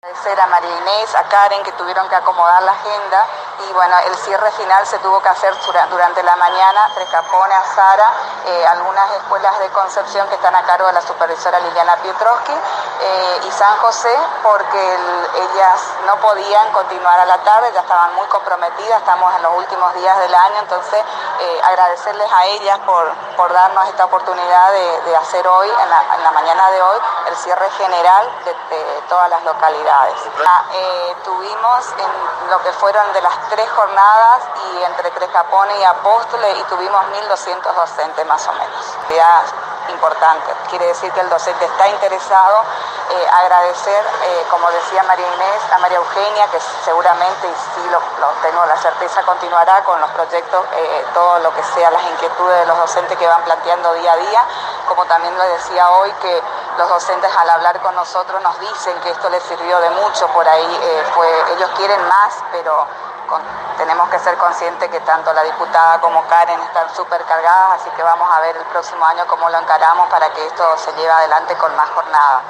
Agradecer a María Inés, a Karen, que tuvieron que acomodar la agenda, y bueno, el cierre final se tuvo que hacer durante la mañana. Tres Capones, Azara, algunas escuelas de Concepción que están a cargo de la supervisora Liliana Piotrowski, y San José, porque ellas no podían continuar a la tarde, ya estaban muy comprometidas, estamos en los últimos días del año, entonces agradecerles a ellas por darnos esta oportunidad de hacer hoy, en la mañana de hoy, el cierre general de todas las localidades. Tuvimos en lo que fueron de las 3 jornadas, y entre Tres Capones y Apóstoles, y tuvimos 1.200 docentes más o menos. Ya importante, quiere decir que el docente está interesado. Agradecer, como decía María Inés, a María Eugenia, que seguramente, y sí lo tengo la certeza, continuará con los proyectos, todo lo que sea las inquietudes de los docentes que van planteando día a día, como también lo decía hoy, que los docentes al hablar con nosotros nos dicen que esto les sirvió de mucho. Por ahí ellos quieren más, pero tenemos que ser conscientes que tanto la diputada como Karen están súper cargadas, así que vamos a ver el próximo año cómo lo encaramos para que esto se lleve adelante con más jornadas.